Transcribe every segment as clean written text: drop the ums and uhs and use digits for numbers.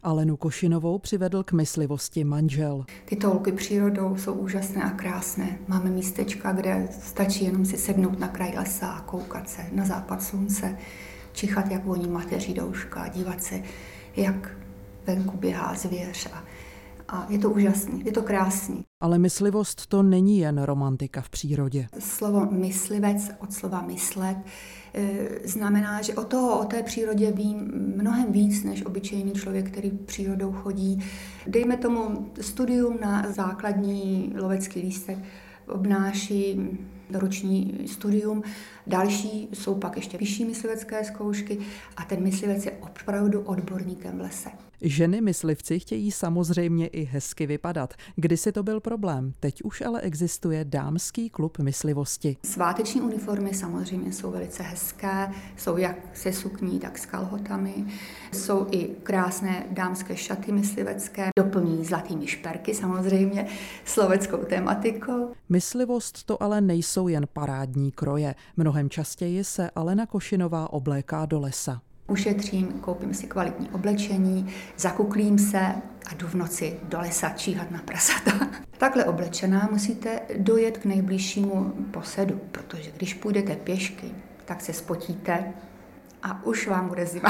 Alenu Košinovou přivedl k myslivosti manžel. Ty toulky přírodou jsou úžasné a krásné. Máme místečka, kde stačí jenom si sednout na kraj lesa a koukat se na západ slunce, čichat, jak voní mateří douška, dívat se, jak venku běhá zvěř. A je to úžasný, je to krásný. Ale myslivost to není jen romantika v přírodě. Slovo myslivec od slova myslet znamená, že o té přírodě vím mnohem víc než obyčejný člověk, který přírodou chodí. Dejme tomu studium na základní lovecký lístek obnáší roční studium. Další jsou pak ještě vyšší myslivecké zkoušky a ten myslivec je opravdu odborníkem v lese. Ženy myslivci chtějí samozřejmě i hezky vypadat. Kdysi to byl problém, teď už ale existuje dámský klub myslivosti. Sváteční uniformy samozřejmě jsou velice hezké, jsou jak se sukní, tak s kalhotami. Jsou i krásné dámské šaty myslivecké, doplní zlatými šperky samozřejmě, s loveckou tematikou. Myslivost to ale nejsou jen parádní kroje. Mnohem častěji se Alena Košinová obléká do lesa. Ušetřím, koupím si kvalitní oblečení, zakuklím se a jdu v noci do lesa číhat na prasata. Takhle oblečená musíte dojet k nejbližšímu posedu, protože když půjdete pěšky, tak se spotíte a už vám bude zima.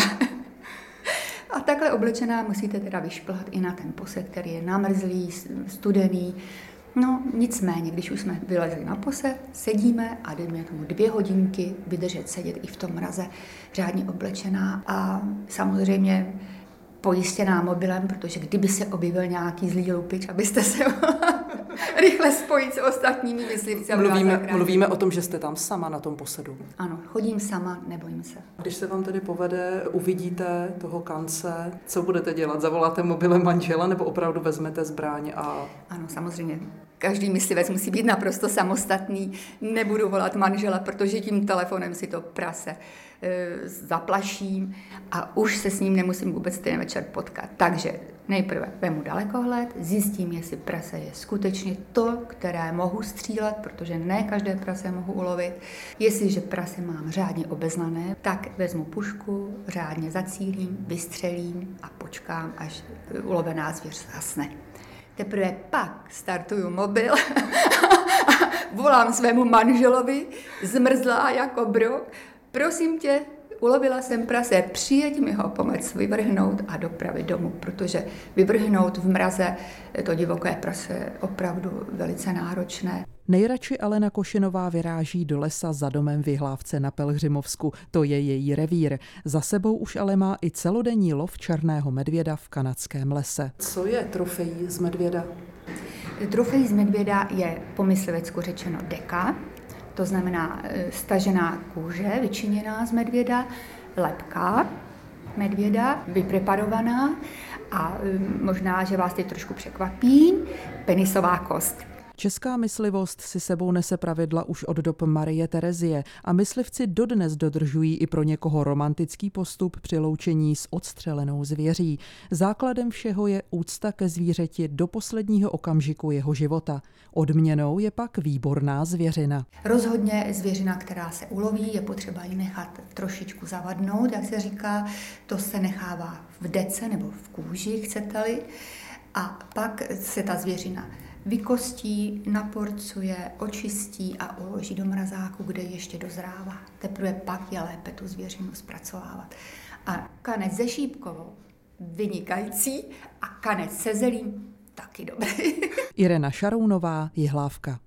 A takhle oblečená musíte teda vyšplhat i na ten posed, který je namrzlý, studený. No nicméně, když už jsme vylezli na posed, sedíme a jdeme tomu 2 hodinky vydržet sedět i v tom mraze řádně oblečená a samozřejmě pojistěná mobilem, protože kdyby se objevil nějaký zlý lupič, abyste se rychle spojit s ostatními myslivci. Mluvíme o tom, že jste tam sama na tom posedu. Ano, chodím sama, nebojím se. Když se vám tedy povede, uvidíte toho kance, co budete dělat? Zavoláte mobilem manžela nebo opravdu vezmete zbraň a... Ano, samozřejmě. Každý myslivec musí být naprosto samostatný. Nebudu volat manžela, protože tím telefonem si to prase zaplaším a už se s ním nemusím vůbec ten večer potkat. Takže nejprve vemu dalekohled, zjistím, jestli prase je skutečně to, které mohu střílet, protože ne každé prase mohu ulovit. Jestliže prase mám řádně obeznané, tak vezmu pušku, řádně zacílím, vystřelím a počkám, až ulovená zvěř zhasne. Teprve pak startuju mobil a volám svému manželovi, zmrzlá jako brok. Prosím tě, ulovila jsem prase, přijeď mi ho pomoct vyvrhnout a dopravit domů, protože vyvrhnout v mraze to divoké prase je opravdu velice náročné. Nejradši Alena Košinová vyráží do lesa za domem v Jihlávce na Pelhřimovsku. To je její revír. Za sebou už ale má i celodenní lov černého medvěda v kanadském lese. Co je trofejí z medvěda? Trofej z medvěda je po myslivecku řečeno deka, to znamená stažená kůže, vyčiněná z medvěda, lebka medvěda, vypreparovaná a možná, že vás teď trošku překvapí, penisová kost. Česká myslivost si sebou nese pravidla už od dob Marie Terezie a myslivci dodnes dodržují i pro někoho romantický postup při loučení s odstřelenou zvěří. Základem všeho je úcta ke zvířeti do posledního okamžiku jeho života. Odměnou je pak výborná zvěřina. Rozhodně zvěřina, která se uloví, je potřeba ji nechat trošičku zavadnout, jak se říká, to se nechává v dece nebo v kůži, chcete-li, a pak se ta zvěřina vykostí, naporcuje, očistí a uloží do mrazáku, kde ještě dozrává. Teprve pak je lépe tu zvěřinu zpracovávat. A kanec se šípkovou vynikající a kanec se zelím taky dobrý. Irena Šarounová, Jihlávka.